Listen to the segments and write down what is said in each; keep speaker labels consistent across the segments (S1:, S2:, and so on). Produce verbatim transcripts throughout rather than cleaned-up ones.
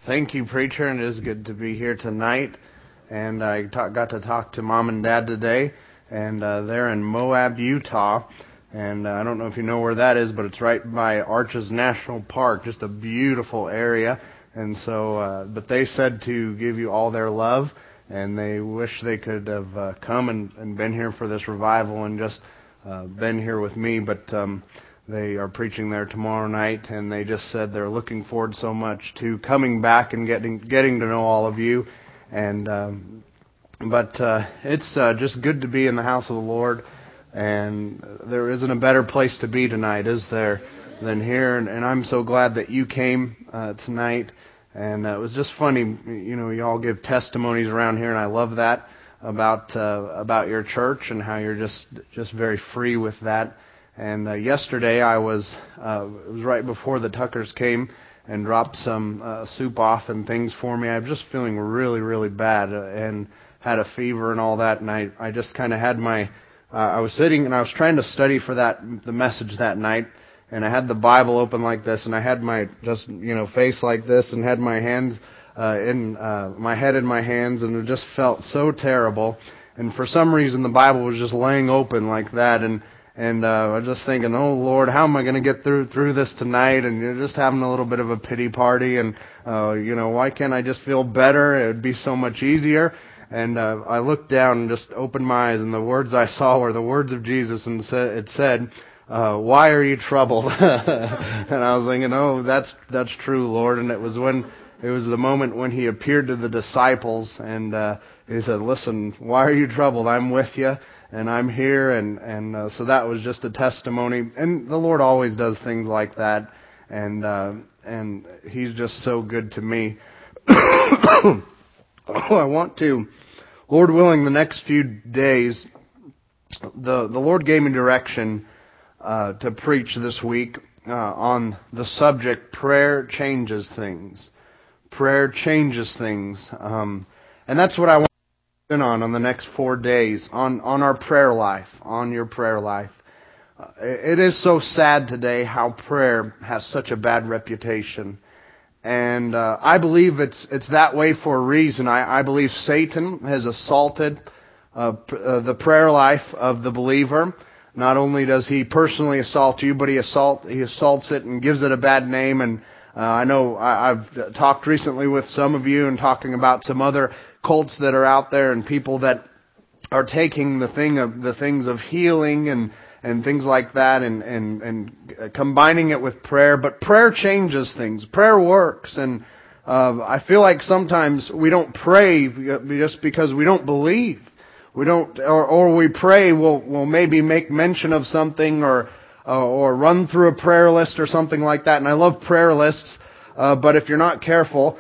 S1: Thank you, preacher, and it is good to be here tonight. And I talk, got to talk to Mom and Dad today, and uh, they're in Moab, Utah. And uh, I don't know if you know where that is, but it's right by Arches National Park, just a beautiful area. And so, uh, but they said to give you all their love, and they wish they could have uh, come and, and been here for this revival and just uh, been here with me, but um, they are preaching there tomorrow night, and they just said they're looking forward so much to coming back and getting getting to know all of you. And um, but uh, it's uh, just good to be in the house of the Lord, and there isn't a better place to be tonight, is there, than here? And, and I'm so glad that you came uh, tonight. And uh, it was just funny, you know, you all give testimonies around here, and I love that about uh, about your church and how you're just just very free with that. And uh, yesterday I was uh, it was right before the Tuckers came and dropped some uh, soup off and things for me. I was just feeling really really bad uh, and had a fever and all that, and I I just kind of had my uh, I was sitting and I was trying to study for that the message that night. And I had the Bible open like this, and I had my just you know face like this, and had my hands uh, in uh, my head in my hands, and it just felt so terrible. And for some reason, the Bible was just laying open like that, and and uh, I was just thinking, oh Lord, how am I going to get through through this tonight? And you're just having a little bit of a pity party, and uh, you know why can't I just feel better? It would be so much easier. And uh, I looked down and just opened my eyes, and the words I saw were the words of Jesus, and it said, Uh, why are you troubled? And I was thinking, oh, that's that's true, Lord. And it was when it was the moment when He appeared to the disciples, and uh, He said, "Listen, why are you troubled? I'm with you, and I'm here." And and uh, so that was just a testimony. And the Lord always does things like that, and uh, and He's just so good to me. Oh, I want to, Lord willing, the next few days, the the Lord gave me direction Uh, to preach this week uh, on the subject, prayer changes things. Prayer changes things. Um, and that's what I want to spin on on the next four days, on, on our prayer life, on your prayer life. Uh, it is so sad today how prayer has such a bad reputation. And uh, I believe it's it's that way for a reason. I, I believe Satan has assaulted uh, pr- uh, the prayer life of the believer. Not only does he personally assault you, but he assault he assaults it and gives it a bad name. And uh, I know I, I've talked recently with some of you and talking about some other cults that are out there and people that are taking the thing of the things of healing and and things like that and and and combining it with prayer. But prayer changes things. Prayer works, and uh, I feel like sometimes we don't pray just because we don't believe. We don't, or, or we pray, we'll, we'll maybe make mention of something or, uh, or run through a prayer list or something like that. And I love prayer lists, uh, but if you're not careful,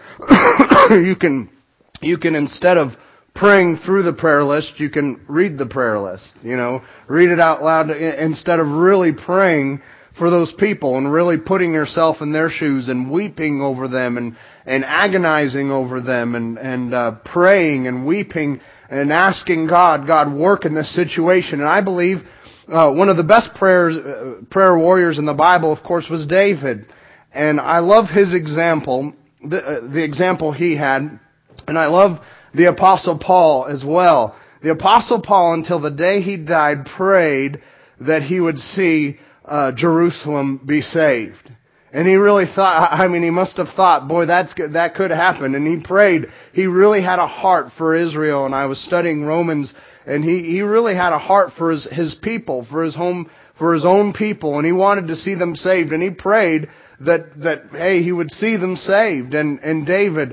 S1: you can, you can instead of praying through the prayer list, you can read the prayer list, you know, read it out loud instead of really praying for those people and really putting yourself in their shoes and weeping over them and, and agonizing over them and, and, uh, praying and weeping and asking God, God, work in this situation. And I believe uh, one of the best prayers, uh, prayer warriors in the Bible, of course, was David. And I love his example, the, uh, the example he had. And I love the Apostle Paul as well. The Apostle Paul, until the day he died, prayed that he would see uh, Jerusalem be saved. And he really thought, I mean, he must have thought, boy, that's good, that could happen. And he prayed. He really had a heart for Israel. And I was studying Romans, and he, he really had a heart for his, his people, for his home, for his own people. And he wanted to see them saved. And he prayed that, that, hey, he would see them saved. And, and David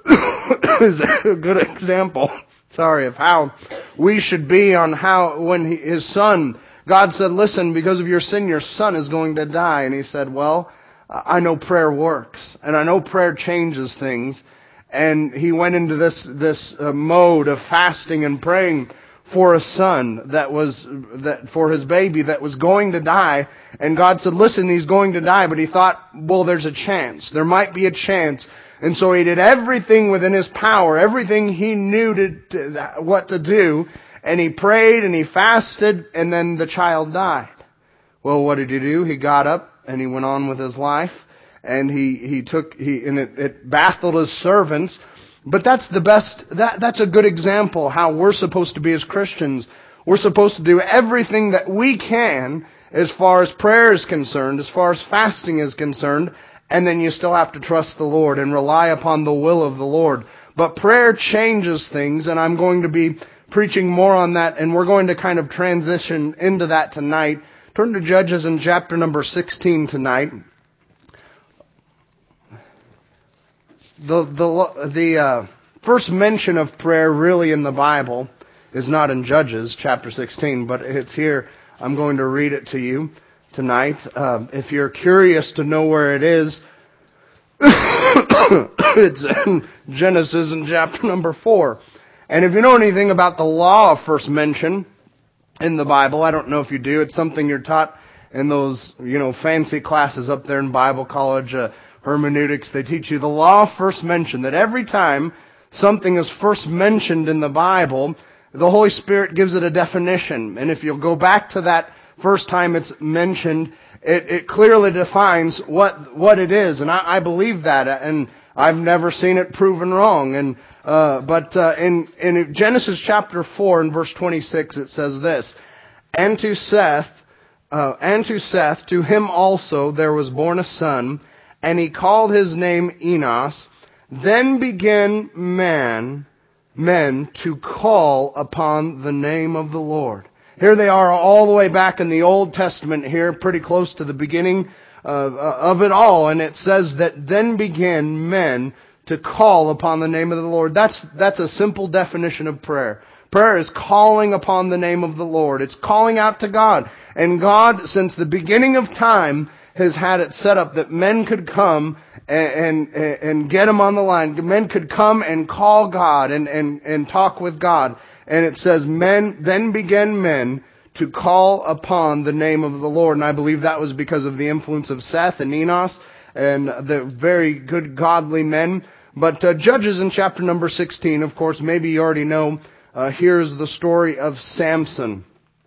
S1: is a good example, sorry, of how we should be on how, when he, his son, God said, listen, because of your sin, your son is going to die. And he said, well, I know prayer works, and I know prayer changes things. And he went into this this uh, mode of fasting and praying for a son that was that for his baby that was going to die. And God said, "Listen, he's going to die." But he thought, "Well, there's a chance. There might be a chance." And so he did everything within his power, everything he knew to, to what to do, and he prayed and he fasted, and then the child died. Well, what did he do? He got up and he went on with his life. and he, he took, he, and it, it baffled his servants. But that's the best, that, that's a good example how we're supposed to be as Christians. We're supposed to do everything that we can as far as prayer is concerned, as far as fasting is concerned, and then you still have to trust the Lord and rely upon the will of the Lord. But prayer changes things, and I'm going to be preaching more on that, and we're going to kind of transition into that tonight. Turn to Judges in chapter number sixteen tonight. The the the uh, first mention of prayer really in the Bible is not in Judges chapter sixteen, but it's here. I'm going to read it to you tonight. Uh, if you're curious to know where it is, it's in Genesis in chapter number four. And if you know anything about the law of first mention in the Bible, I don't know if you do. It's something you're taught in those, you know, fancy classes up there in Bible college, uh, hermeneutics. They teach you the law of first mention, that every time something is first mentioned in the Bible, the Holy Spirit gives it a definition. And if you'll go back to that first time it's mentioned, it, it clearly defines what what it is. And I, I believe that, and I've never seen it proven wrong. And uh, but uh, in in Genesis chapter four and verse twenty-six, it says this: And to Seth, uh, and to Seth, to him also there was born a son, and he called his name Enos. Then began man, men to call upon the name of the Lord. Here they are all the way back in the Old Testament here, pretty close to the beginning of, of it all. And it says that then began men to call upon the name of the Lord. That's, that's a simple definition of prayer. Prayer is calling upon the name of the Lord. It's calling out to God. And God, since the beginning of time, has had it set up that men could come and, and, and get him on the line. Men could come and call God and, and, and talk with God. And it says, men, then began men to call upon the name of the Lord. And I believe that was because of the influence of Seth and Enos and the very good godly men. But uh, Judges in chapter number sixteen, of course, maybe you already know, uh, here's the story of Samson.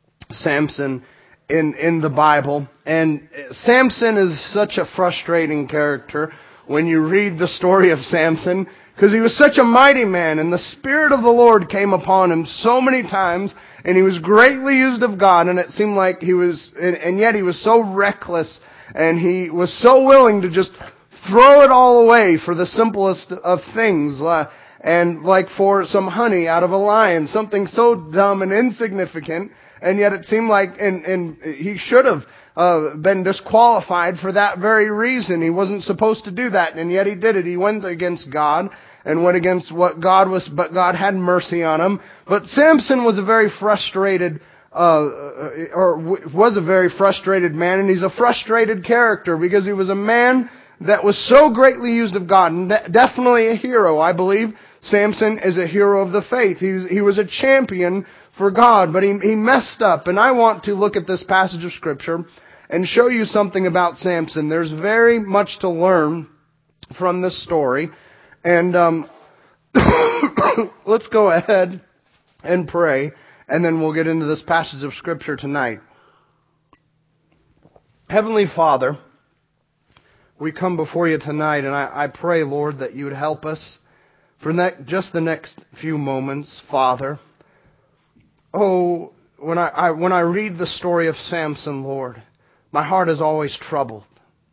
S1: Samson in, in the Bible. And Samson is such a frustrating character when you read the story of Samson, because he was such a mighty man, and the Spirit of the Lord came upon him so many times, and he was greatly used of God, and it seemed like he was, and, and yet he was so reckless, and he was so willing to just throw it all away for the simplest of things, uh, and like for some honey out of a lion, something so dumb and insignificant, and yet it seemed like, and, and he should have Uh, been disqualified for that very reason. He wasn't supposed to do that, and yet he did it. He went against God and went against what God was, but God had mercy on him. But Samson was a very frustrated, uh, or was a very frustrated man, and he's a frustrated character because he was a man that was so greatly used of God, and de- definitely a hero. I believe Samson is a hero of the faith. He was, he was a champion for God, but he, he messed up. And I want to look at this passage of Scripture and show you something about Samson. There's very much to learn from this story. And um, let's go ahead and pray, and then we'll get into this passage of Scripture tonight. Heavenly Father, we come before you tonight, and I, I pray, Lord, that you would help us for ne- just the next few moments, Father. Oh, when I, I when I read the story of Samson, Lord, my heart is always troubled.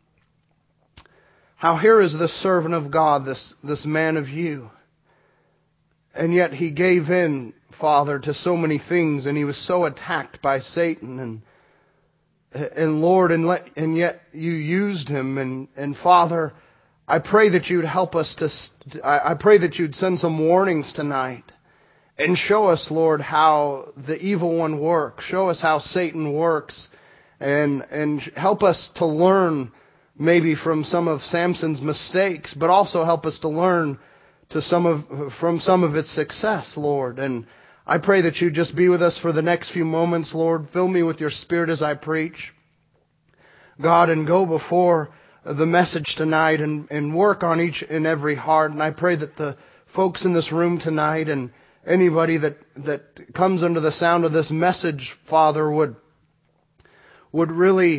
S1: How here is this servant of God, this, this man of you, and yet he gave in, Father, to so many things, and he was so attacked by Satan, and and Lord, and let, and yet you used him, and and Father, I pray that you'd help us to. I, I pray that you'd send some warnings tonight. And show us, Lord, how the evil one works. Show us how Satan works. And and help us to learn maybe from some of Samson's mistakes, but also help us to learn to some of from some of its success, Lord. And I pray that you just be with us for the next few moments, Lord. Fill me with your Spirit as I preach, God, and go before the message tonight and, and work on each and every heart. And I pray that the folks in this room tonight and anybody that, that comes under the sound of this message, Father, would would really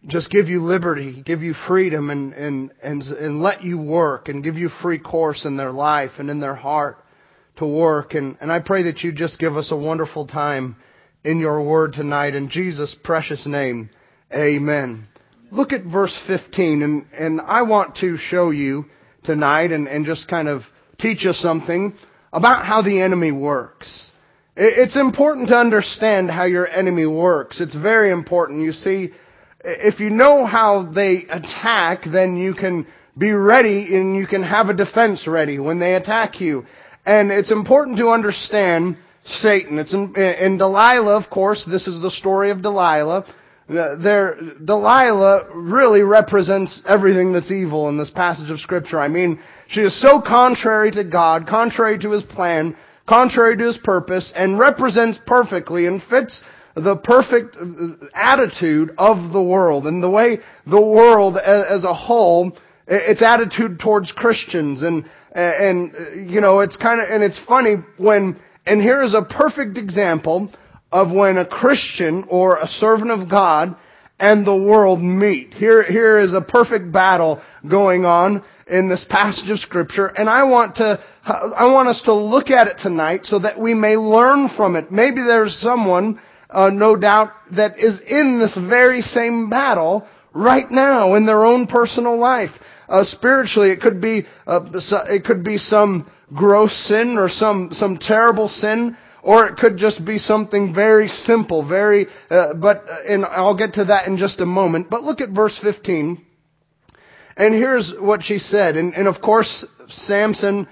S1: just give you liberty, give you freedom, and, and, and, and let you work, and give you free course in their life and in their heart to work. And, and I pray that you just give us a wonderful time in your word tonight. In Jesus' precious name, amen. Look at verse fifteen, and, and I want to show you tonight and, and just kind of teach us something about how the enemy works. It's important to understand how your enemy works. It's very important. You see, if you know how they attack, then you can be ready and you can have a defense ready when they attack you. And it's important to understand Satan. It's in, in Delilah, of course. This is the story of Delilah. There, Delilah really represents everything that's evil in this passage of Scripture. I mean, she is so contrary to God, contrary to His plan, contrary to His purpose, and represents perfectly and fits the perfect attitude of the world, and the way the world as a whole, its attitude towards Christians. And, and, you know, it's kind of, and it's funny when, and here is a perfect example of when a Christian or a servant of God and the world meet. Here, here is a perfect battle going on in this passage of Scripture, and I want to, I want us to look at it tonight so that we may learn from it. Maybe there's someone, uh, no doubt, that is in this very same battle right now in their own personal life. Uh, spiritually, it could be, uh, it could be some gross sin or some, some terrible sin. Or it could just be something very simple, very, uh, but, and I'll get to that in just a moment. But look at verse fifteen. And here's what she said. And, and of course, Samson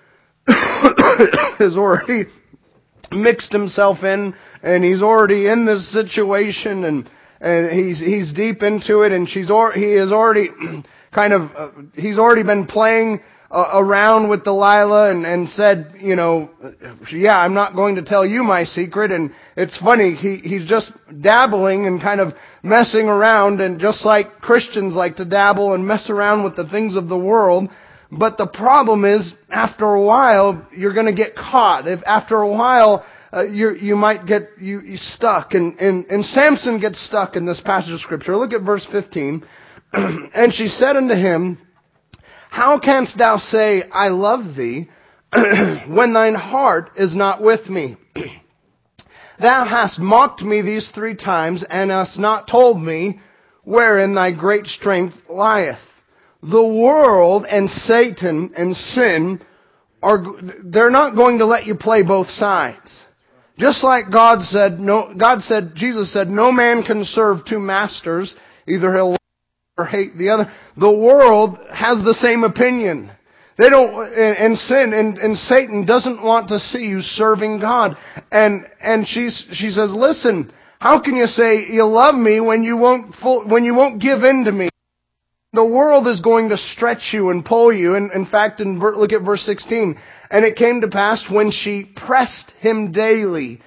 S1: has already mixed himself in, and he's already in this situation, and, and he's, he's deep into it, and she's, or, he has already kind of, uh, he's already been playing Uh, around with Delilah and, and said, you know, yeah, I'm not going to tell you my secret. And it's funny, he, he's just dabbling and kind of messing around, and just like Christians like to dabble and mess around with the things of the world. But the problem is, after a while, you're going to get caught. If after a while, uh, you you might get you, you stuck. And, and, and Samson gets stuck in this passage of Scripture. Look at verse fifteen. And she said unto him, how canst thou say, I love thee, when thine heart is not with me? Thou hast mocked me these three times, and hast not told me wherein thy great strength lieth. The world and Satan and sin are, they're not going to let you play both sides. Just like God said, no, God said, Jesus said, no man can serve two masters. Either he'll or hate the other. The world has the same opinion. They don't, and, and sin, and, and Satan doesn't want to see you serving God. And, and she's, she says, listen, how can you say you love me when you won't, full, when you won't give in to me? The world is going to stretch you and pull you. And in fact, in, look at verse sixteen. And it came to pass when she pressed him daily.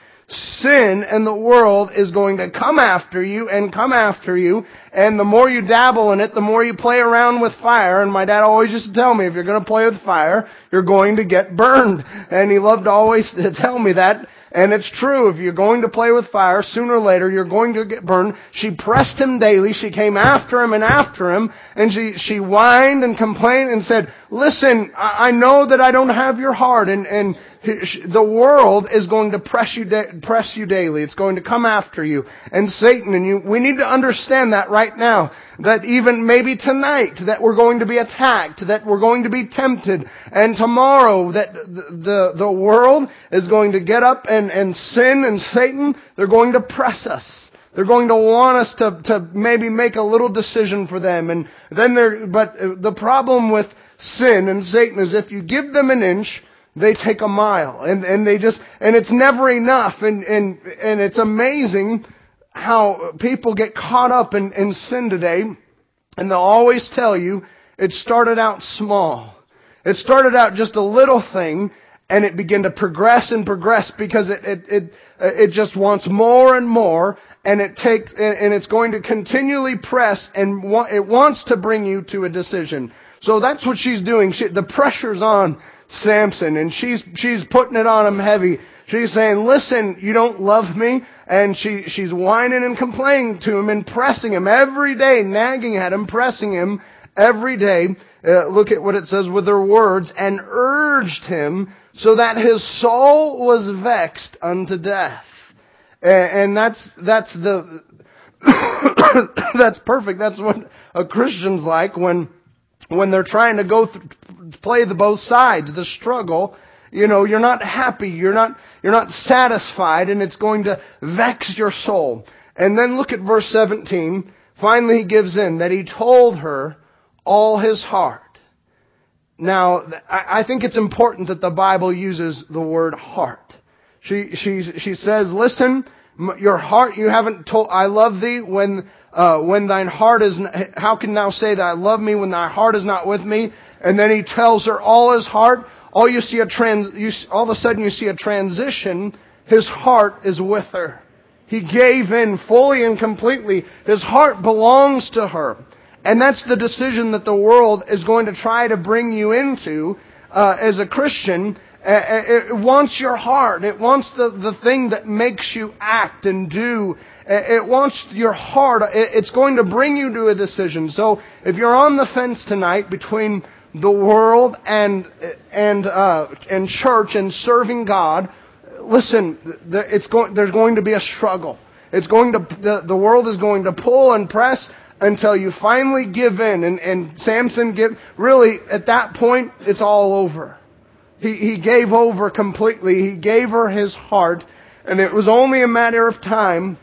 S1: Sin and the world is going to come after you and come after you. And the more you dabble in it, the more you play around with fire. And my dad always used to tell me, if you're going to play with fire, you're going to get burned. And he loved to always tell me that. And it's true. If you're going to play with fire, sooner or later, you're going to get burned. She pressed him daily. She came after him and after him. And she, she whined and complained and said, listen, I, I know that I don't have your heart. And, and the world is going to press you, da- press you daily. It's going to come after you. And Satan and you, we need to understand that right now. That even maybe tonight, that we're going to be attacked, that we're going to be tempted. And tomorrow, that the, the, the world is going to get up and, and sin and Satan, they're going to press us. They're going to want us to, to maybe make a little decision for them. And then they're, but the problem with sin and Satan is if you give them an inch, they take a mile. And, and they just, and it's never enough. And, and, and it's amazing how people get caught up in, in sin today, and they'll always tell you it started out small. It started out just a little thing, and it began to progress and progress because it it it, it just wants more and more, and it takes and it's going to continually press, and it wants to bring you to a decision. So that's what she's doing. She, the pressure's on Samson, and she's she's putting it on him heavy. She's saying, listen, you don't love me. And she, she's whining and complaining to him and pressing him every day, nagging at him, pressing him every day. Uh, look at what it says with her words, and urged him so that his soul was vexed unto death. And, and that's, that's the, that's perfect. That's what a Christian's like when, when they're trying to go th- play the both sides, the struggle. You know, you're not happy, you're not, you're not satisfied, and it's going to vex your soul. And then look at verse seventeen. Finally he gives in, that he told her all his heart. Now, I think it's important that the Bible uses the word heart. She, she, she says, listen, your heart, you haven't told, I love thee when, uh, when thine heart is, how can thou say that I love me when thy heart is not with me? And then he tells her all his heart. All you see a trans, you, all of a sudden you see a transition. His heart is with her. He gave in fully and completely. His heart belongs to her. And that's the decision that the world is going to try to bring you into uh, as a Christian. Uh, it wants your heart. It wants the, the thing that makes you act and do. It wants your heart. It's going to bring you to a decision. So if you're on the fence tonight between the world and and uh, and church and serving God, listen. It's going. There's going to be a struggle. It's going to. The, the world is going to pull and press until you finally give in. And and Samson give. Really, at that point, it's all over. He he gave over completely. He gave her his heart, and it was only a matter of time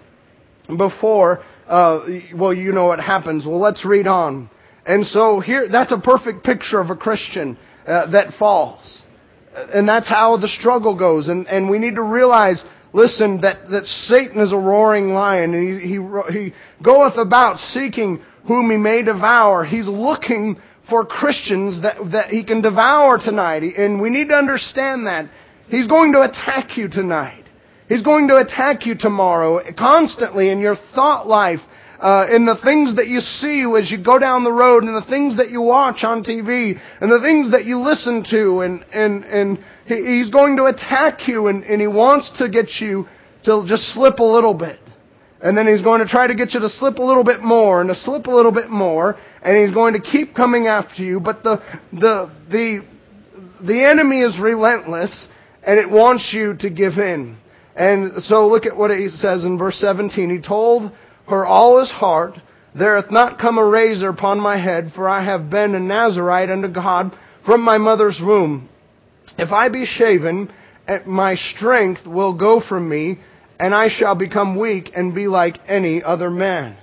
S1: before. Uh, well, you know what happens. Well, let's read on. And so here, that's a perfect picture of a Christian uh, that falls. And that's how the struggle goes. And, and we need to realize, listen, that, that Satan is a roaring lion. And he, he, he goeth about seeking whom he may devour. He's looking for Christians that, that he can devour tonight. And we need to understand that. He's going to attack you tonight. He's going to attack you tomorrow constantly in your thought life. Uh, in the things that you see as you go down the road, and the things that you watch on T V, and the things that you listen to, and and and he, he's going to attack you, and, and he wants to get you to just slip a little bit, and then he's going to try to get you to slip a little bit more, and to slip a little bit more, and he's going to keep coming after you. But the the the the enemy is relentless, and it wants you to give in. And so look at what he says in verse seventeen. He told her all his heart, there hath not come a razor upon my head, for I have been a Nazarite unto God from my mother's womb. If I be shaven, my strength will go from me, and I shall become weak and be like any other man.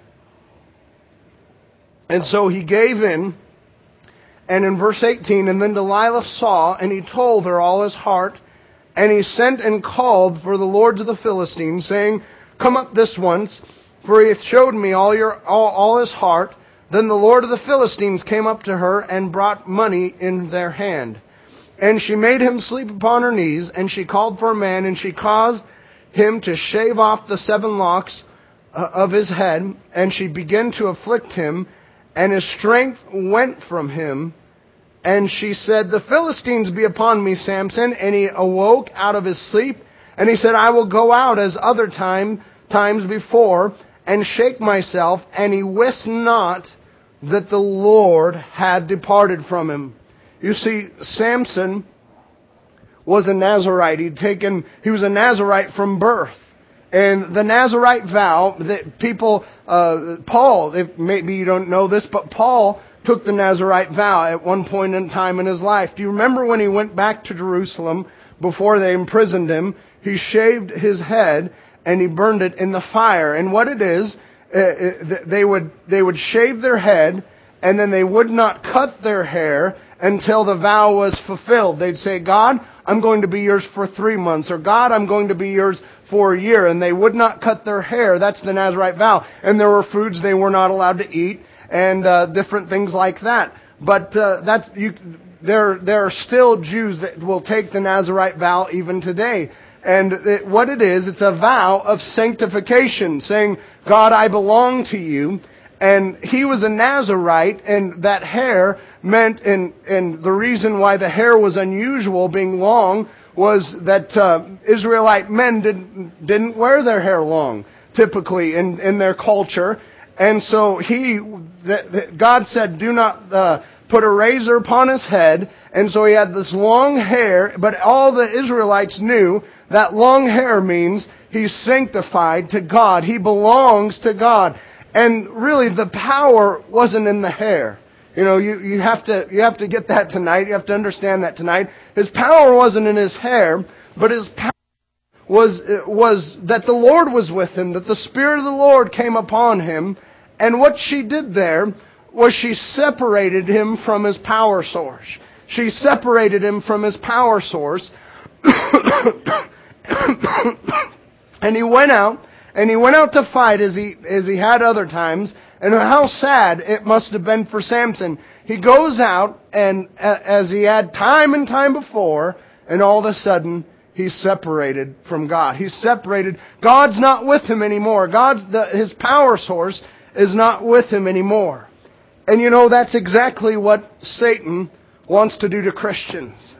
S1: And so he gave in, and in verse eighteen, and then Delilah saw, and he told her all his heart, and he sent and called for the lords of the Philistines, saying, come up this once, for he hath showed me all your all, all his heart. Then the Lord of the Philistines came up to her and brought money in their hand. And she made him sleep upon her knees, and she called for a man, and she caused him to shave off the seven locks uh, of his head, and she began to afflict him, and his strength went from him. And she said, the Philistines be upon me, Samson. And he awoke out of his sleep, and he said, I will go out as other time times before, and shake myself, and he wist not that the Lord had departed from him. You see, Samson was a Nazarite. He'd taken, he was a Nazarite from birth. And the Nazarite vow that people, uh, Paul, if maybe you don't know this, but Paul took the Nazarite vow at one point in time in his life. Do you remember when he went back to Jerusalem before they imprisoned him? He shaved his head and he burned it in the fire. And what it is, uh, they would they would shave their head, and then they would not cut their hair until the vow was fulfilled. They'd say, God, I'm going to be yours for three months, or God, I'm going to be yours for a year. And they would not cut their hair. That's the Nazarite vow. And there were foods they were not allowed to eat, and uh, different things like that. But uh, that's you. There, there are still Jews that will take the Nazarite vow even today. And it, what it is, it's a vow of sanctification, saying, God, I belong to you. And he was a Nazarite, and that hair meant, and, and the reason why the hair was unusual, being long, was that uh, Israelite men didn't didn't wear their hair long, typically in, in their culture. And so he, the, the, God said, do not uh, put a razor upon his head. And so he had this long hair, but all the Israelites knew that long hair means he's sanctified to God. He belongs to God. And really the power wasn't in the hair. You know, you, you have to, you have to get that tonight. You have to understand that tonight. His power wasn't in his hair, but his power was, was that the Lord was with him, that the Spirit of the Lord came upon him. And what she did there was she separated him from his power source. She separated him from his power source. And he went out, and he went out to fight as he, as he had other times. And how sad it must have been for Samson. He goes out, and as he had time and time before, and all of a sudden, he's separated from God. He's separated. God's not with him anymore. God's the, his power source is not with him anymore. And you know, that's exactly what Satan wants to do to Christians.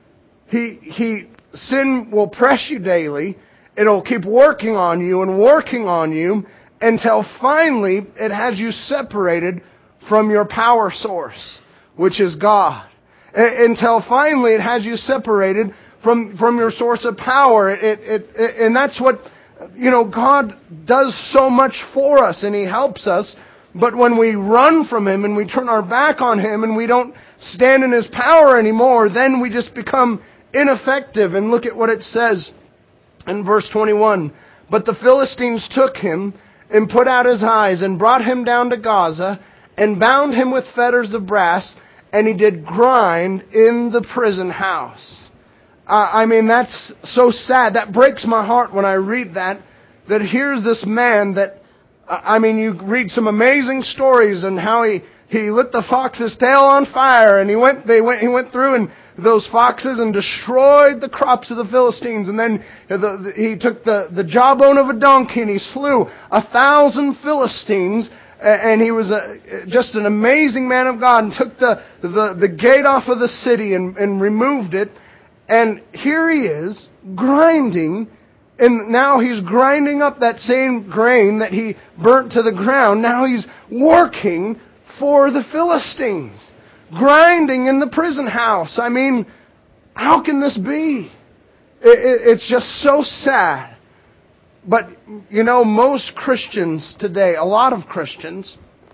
S1: He, he, sin will press you daily. It'll keep working on you and working on you until finally it has you separated from your power source, which is God. Until finally it has you separated from, from your source of power. It, it, it, and that's what, you know, God does so much for us and He helps us. But when we run from Him and we turn our back on Him and we don't stand in His power anymore, then we just become ineffective. And look at what it says in verse twenty-one. But the Philistines took him and put out his eyes and brought him down to Gaza and bound him with fetters of brass, and he did grind in the prison house. Uh, I mean, that's so sad. That breaks my heart when I read that, that here's this man that, uh, I mean, you read some amazing stories and how he, he lit the fox's tail on fire, and he went, they went, he went through and those foxes and destroyed the crops of the Philistines. And then the, the, he took the, the jawbone of a donkey and he slew a thousand Philistines. And he was a, just an amazing man of God, and took the, the, the gate off of the city and, and removed it. And here he is grinding, and now he's grinding up that same grain that he burnt to the ground. Now he's working for the Philistines. Grinding in the prison house. I mean, how can this be? It, it, it's just so sad. But, you know, most Christians today, a lot of Christians,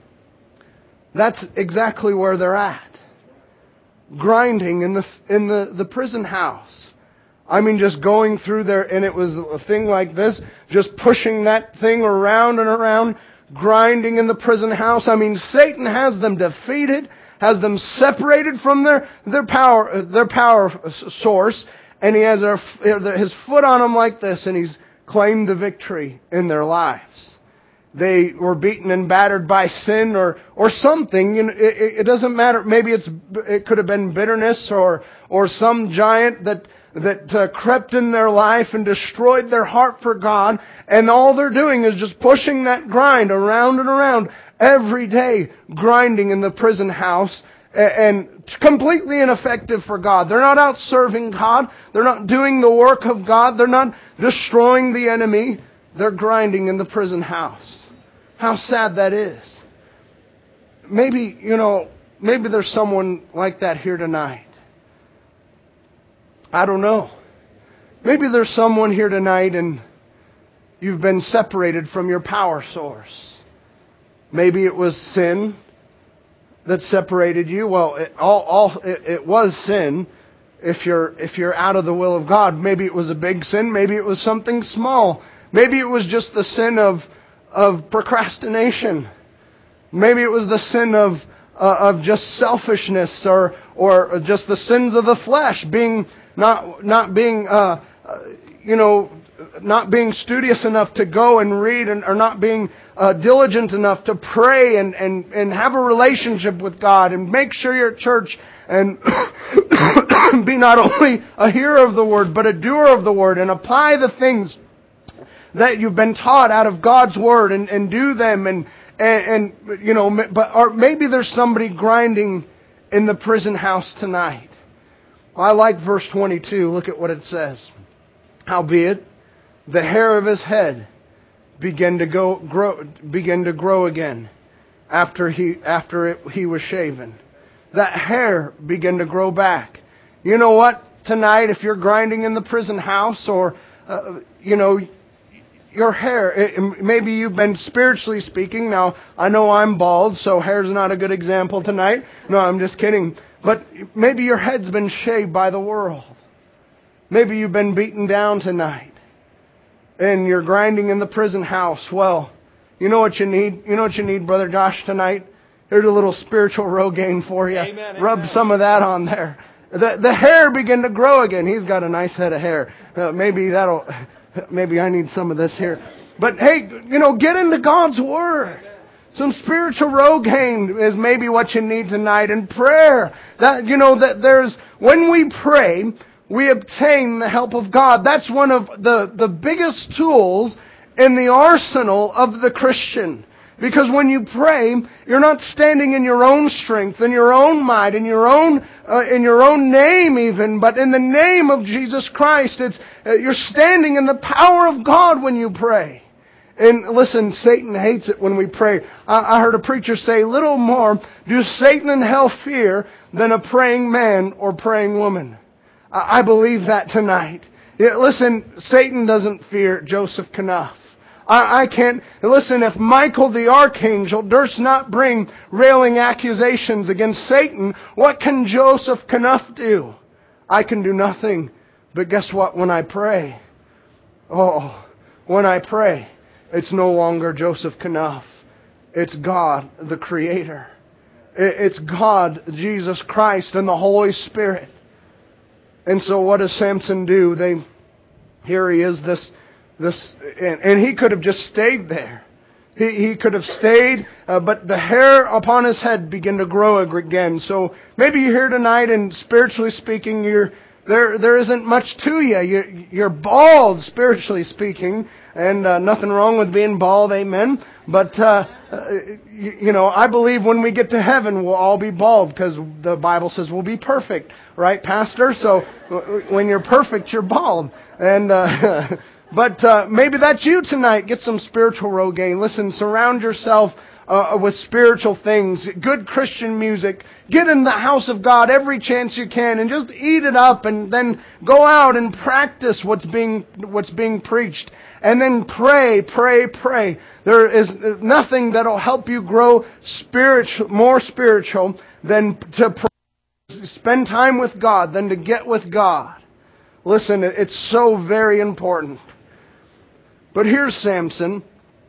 S1: that's exactly where they're at. Grinding in the in the, the prison house. I mean, just going through there, and it was a thing like this, just pushing that thing around and around, grinding in the prison house. I mean, Satan has them defeated, has them separated from their, their power, their power source, and he has their, his foot on them like this, and he's claimed the victory in their lives. They were beaten and battered by sin or, or something. You know, it, it doesn't matter. Maybe it's, it could have been bitterness or, or some giant that, that uh, crept in their life and destroyed their heart for God. And all they're doing is just pushing that grind around and around every day, grinding in the prison house, and completely ineffective for God. They're not out serving God. They're not doing the work of God. They're not destroying the enemy. They're grinding in the prison house. How sad that is. Maybe, you know, maybe there's someone like that here tonight. I don't know. Maybe there's someone here tonight and you've been separated from your power source. Maybe it was sin that separated you. Well, it, all, all it, it was sin. If you're if you're out of the will of God, maybe it was a big sin. Maybe it was something small. Maybe it was just the sin of of procrastination. Maybe it was the sin of uh, of just selfishness, or or just the sins of the flesh, being not not being uh, uh, you know. not being studious enough to go and read, and or not being uh, diligent enough to pray and, and, and have a relationship with God and make sure you're at church and be not only a hearer of the Word but a doer of the Word, and apply the things that you've been taught out of God's Word and, and do them and, and, and you know, but or maybe there's somebody grinding in the prison house tonight. I like verse twenty-two. Look at what it says. Howbeit, the hair of his head began to go grow, began to grow again after he after it, he was shaven. That hair began to grow back. You know what? Tonight, if you're grinding in the prison house, or uh, you know, your hair, it, maybe you've been spiritually speaking. Now, I know I'm bald, so hair's not a good example tonight. No, I'm just kidding. But maybe your head's been shaved by the world. Maybe you've been beaten down tonight, and you're grinding in the prison house. Well, you know what you need? You know what you need, Brother Josh, tonight? Here's a little spiritual Rogaine for you.
S2: Amen,
S1: Rub
S2: amen.
S1: some of that on there. The the hair began to grow again. He's got a nice head of hair. Uh, maybe that'll. Maybe I need some of this here. But hey, you know, get into God's Word. Some spiritual Rogaine is maybe what you need tonight. And prayer. That, you know, that there's, when we pray, we obtain the help of God. That's one of the, the biggest tools in the arsenal of the Christian. Because when you pray, you're not standing in your own strength, in your own might, in your own, uh, in your own name even, but in the name of Jesus Christ. It's, uh, you're standing in the power of God when you pray. And listen, Satan hates it when we pray. I, I heard a preacher say, little more do Satan and hell fear than a praying man or praying woman. I, I believe that tonight. Yeah, listen, Satan doesn't fear Joseph Knuff. I, I can't... Listen, if Michael the archangel durst not bring railing accusations against Satan, what can Joseph Knuff do? I can do nothing. But guess what? When I pray, oh, when I pray, it's no longer Joseph Knuff. It's God, the Creator. It's God, Jesus Christ, and the Holy Spirit. And so what does Samson do? They, here he is, this... This and, and he could have just stayed there. He he could have stayed, uh, but the hair upon his head began to grow again. So maybe you're here tonight, and spiritually speaking, you're there. There isn't much to you. You're, you're bald, spiritually speaking, and uh, nothing wrong with being bald. Amen. But uh, uh, you, you know, I believe when we get to heaven, we'll all be bald because the Bible says we'll be perfect, right, Pastor? So when you're perfect, you're bald, and. Uh, But uh, maybe that's you tonight. Get some spiritual Rogaine. Listen, surround yourself uh, with spiritual things. Good Christian music. Get in the house of God every chance you can and just eat it up, and then go out and practice what's being what's being preached. And then pray, pray, pray. There is nothing that'll help you grow spiritual, more spiritual than to pray. Spend time with God than to get with God. Listen, it's so very important. But here's Samson,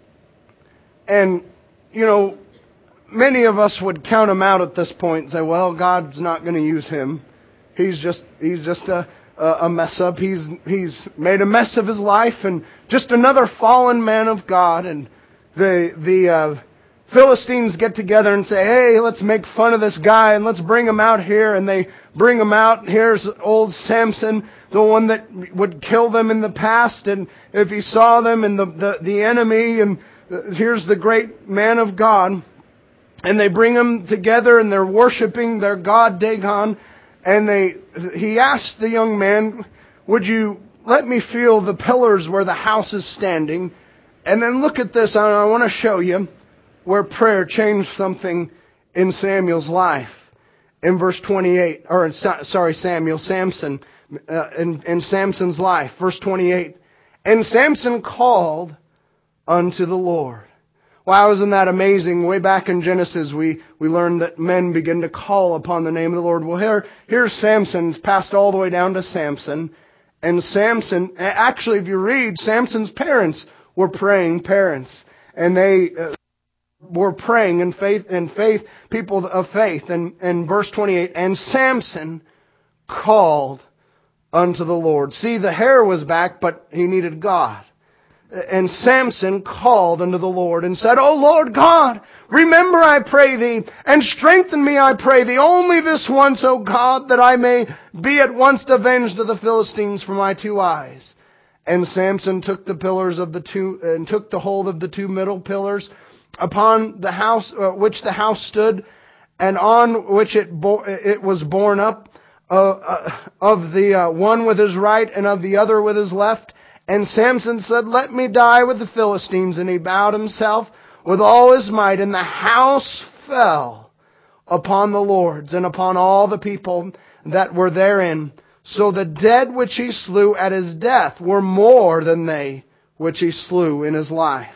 S1: and, you know, many of us would count him out at this point and say, well, God's not going to use him. He's just he's just a, a mess up. He's he's made a mess of his life, and just another fallen man of God. And the the uh, Philistines get together and say, hey, let's make fun of this guy, and let's bring him out here. And they bring him out. Here's old Samson, the one that would kill them in the past, and if he saw them, and the, the, the enemy, and here's the great man of God. And they bring him together, and they're worshiping their god Dagon. And they he asked the young man, would you let me feel the pillars where the house is standing? And then look at this, and I want to show you where prayer changed something in Samuel's life. In verse twenty-eight, or sorry, Samuel, Samson, uh, in, in Samson's life, verse twenty-eight. And Samson called unto the Lord. Wow, isn't that amazing? Way back in Genesis, we, we learned that men begin to call upon the name of the Lord. Well, here, here's Samson. It's passed all the way down to Samson. And Samson, actually, if you read, Samson's parents were praying parents. And they uh, were praying in faith, in faith, people of faith. And, and verse twenty-eight, and Samson called unto the Lord. See, the hair was back, but he needed God. And Samson called unto the Lord and said, O Lord God, remember, I pray thee, and strengthen me, I pray thee, only this once, O God, that I may be at once avenged of the Philistines for my two eyes. And Samson took the pillars of the two, and took the hold of the two middle pillars upon the house, uh, which the house stood, and on which it, bo- it was borne up, uh, uh, of the uh, one with his right and of the other with his left. And Samson said, "Let me die with the Philistines." And he bowed himself with all his might, and the house fell upon the lords and upon all the people that were therein. So the dead which he slew at his death were more than they which he slew in his life.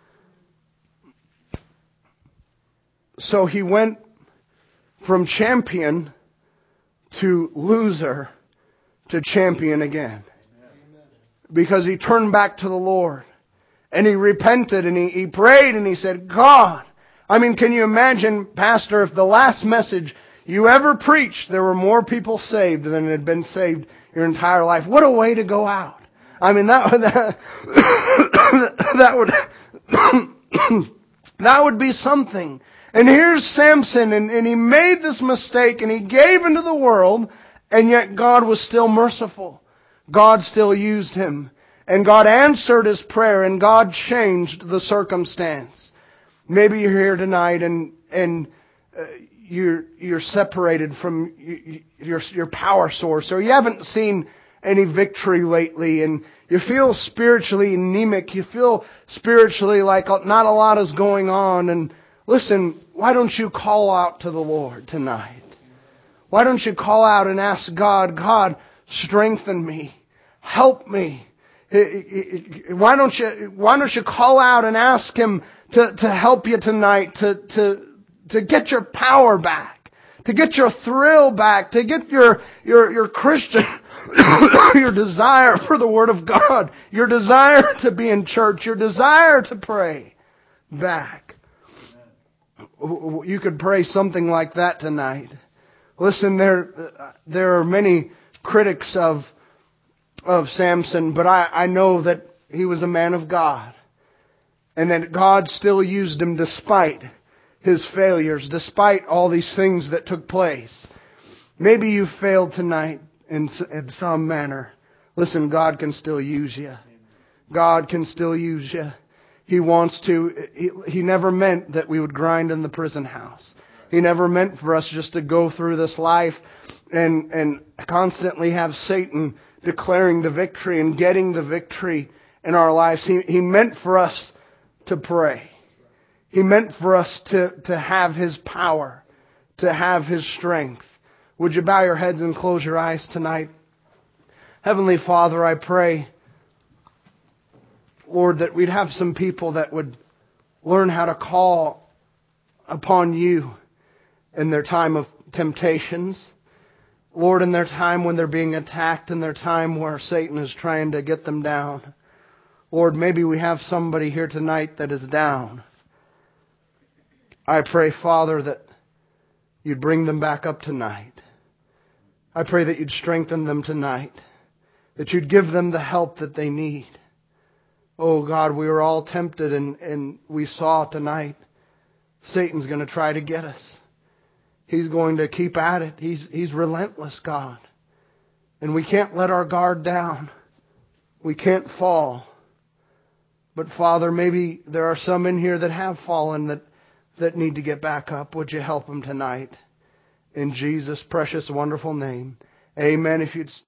S1: So he went from champion to loser to champion again. Because he turned back to the Lord. And he repented and he, he prayed and he said, "God." I mean, can you imagine, Pastor, if the last message you ever preached, there were more people saved than had been saved your entire life? What a way to go out. I mean, that, that, that would, that would be something. And here's Samson, and, and he made this mistake, and he gave into the world, and yet God was still merciful. God still used him. And God answered his prayer, and God changed the circumstance. Maybe you're here tonight, and and uh, you're you're separated from your your power source, or you haven't seen any victory lately, and you feel spiritually anemic. You feel spiritually like not a lot is going on. And listen, why don't you call out to the Lord tonight? Why don't you call out and ask God, "God, strengthen me. Help me." Why don't you, why don't you call out and ask Him to, to help you tonight, to, to, to get your power back, to get your thrill back, to get your, your, your Christian, your desire for the Word of God, your desire to be in church, your desire to pray back. You could pray something like that tonight. Listen, there, there are many critics of of Samson, but I, I know that he was a man of God. And that God still used him despite his failures, despite all these things that took place. Maybe you failed tonight in, in some manner. Listen, God can still use you. God can still use you. He wants to. He, he never meant that we would grind in the prison house. He never meant for us just to go through this life and, and constantly have Satan declaring the victory and getting the victory in our lives. He, he meant for us to pray. He meant for us to, to have His power, to have His strength. Would you bow your heads and close your eyes tonight? Heavenly Father, I pray, Lord, that we'd have some people that would learn how to call upon You in their time of temptations. Lord, in their time when they're being attacked, in their time where Satan is trying to get them down. Lord, maybe we have somebody here tonight that is down. I pray, Father, that You'd bring them back up tonight. I pray that You'd strengthen them tonight. That You'd give them the help that they need. Oh God, we were all tempted, and, and we saw tonight Satan's going to try to get us. He's going to keep at it. He's, he's relentless, God. And we can't let our guard down. We can't fall. But Father, maybe there are some in here that have fallen that, that need to get back up. Would You help them tonight? In Jesus' precious, wonderful name. Amen. If you'd